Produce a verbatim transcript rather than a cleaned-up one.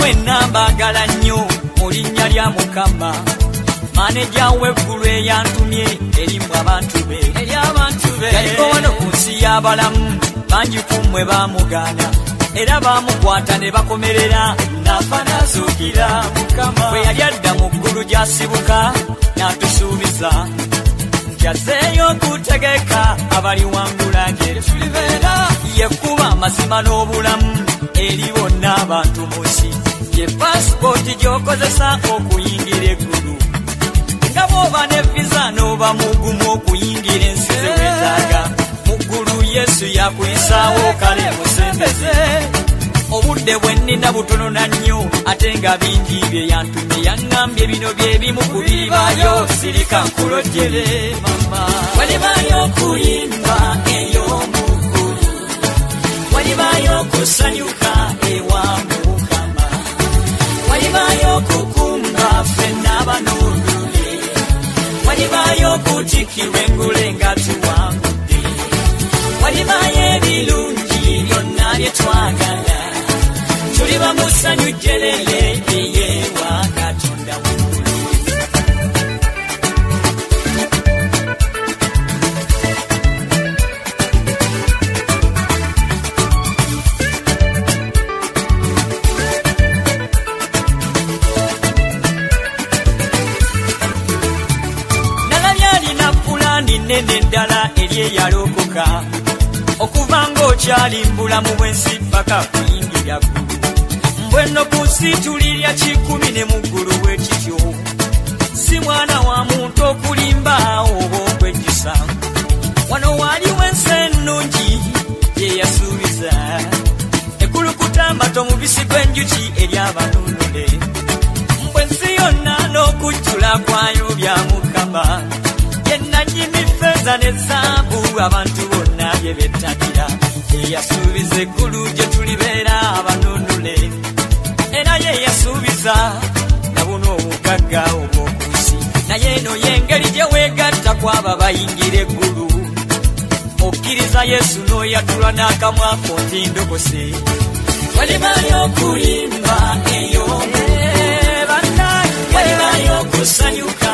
mwenna mbagala nnyo mu linnya lya Mukama. Maneja w'eggulu eyantumye eri mu abantu be. Yaliko wano ku nsi y'abalamu, bangi ku mmwe baamugaana era baamukwata ne bakomerera, n'afa n'azuukira. Mukama bwe yali adda mu ggulu gy'asibuka n'atusuubiza nti azzeeyo okutegeka abali wangula ngeri tulibeera. Yekkuba amazima n'obulamu eri bonna abantu mu nsi. Ye paasipooti gy'okozesa okuyingira eggulu. Nga bw'oba ne visa n'oba mugumu okuyingira ensi ze weetaaga, mu ggulu Yesu yakuyisaawo kale musembeze. Obudde bwe nnina butono na nnyo ate nga bingi bye yantumye. Yaŋŋambye bino bye bimu ku biribaayo, sirika nkulojjere mama. Walibaayo okuyimba ey'omu ggulu, walibaayo okusanyuka ewa Mukama, walibaayo okukumba ffenna aban'olule, walibaayo okutikirwa engule nga tuwangudde, walibaayo ebirungi byonna bye twagala. Tuliba mu ssanyu jjerere eyeewa Katonda waggulu. Nalabye alina pulaani nnene ddala eri eyalokoka, okuva ng'okyali mbulamu bw'ensi paka kuyingira ggulu. Mbwenno ku nsi tulirya kikumi ne mu ggulu bwe kityo. Si mwana wa muntu okulimba oba okwejjusa. Wano waaliwo ensi ennungi gye yasuubiza, ekulukuta amata omubisi gw'enjuki eri abanunule. Mbwe ensi yonna n'okujjula kwayo bya Mukama, ye nannyini ffeeza ne zaabu abantu bonna bye bettanira. Eyasuubiza eggulu gye tulibeera abanunule, era ye yasuubiza na buno obugagga obw'oku nsi. Naye eno y'engeri gye weegatta kw'abo bayingira eggulu. Okkiriza Yesu n'oyatula n'akamwa ko nti ndokose. Walibaayo okuyimba ey'omu ggulu, walibaayo okusanyuka